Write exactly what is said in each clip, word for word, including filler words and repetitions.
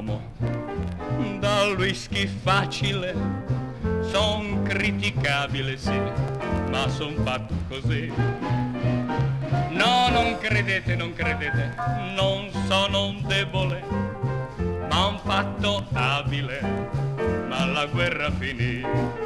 l'uomo, dal whisky facile, son criticabile sì, ma son fatto così. No, non credete, non credete, non sono un debole, ma un fatto abile, ma la guerra finì.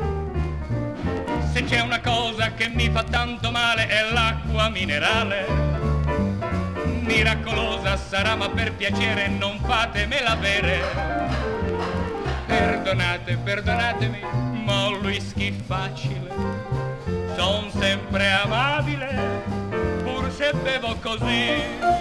Se c'è una cosa che mi fa tanto male è l'acqua minerale, miracolosa sarà ma per piacere non fatemela bere. Perdonate, perdonatemi, ma un whisky facile, son sempre amabile, pur se bevo così.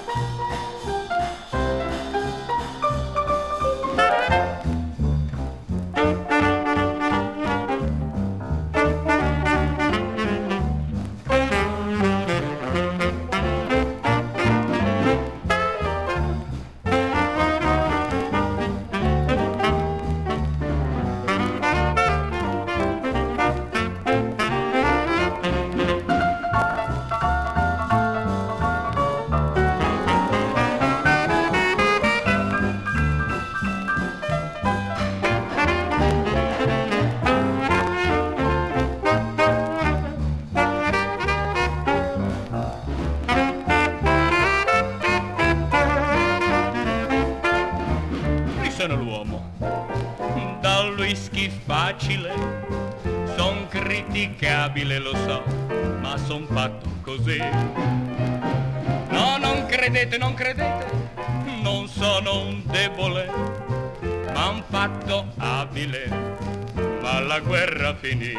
Sono l'uomo, dal whisky facile, son criticabile lo so, ma son fatto così. No, non credete, non credete, non sono un debole, ma un fatto abile, ma la guerra finì.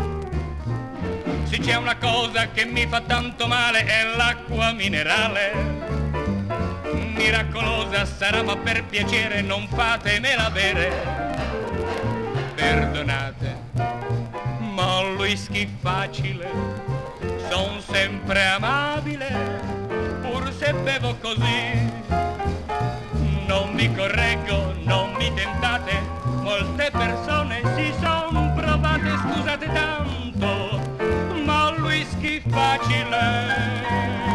Se c'è una cosa che mi fa tanto male è l'acqua minerale, miracolosa sarà ma per piacere non fatemela bere. Perdonate, ma un whisky facile, son sempre amabile, pur se bevo così. Non mi correggo, non mi tentate, molte persone si son provate, scusate tanto, ma un whisky facile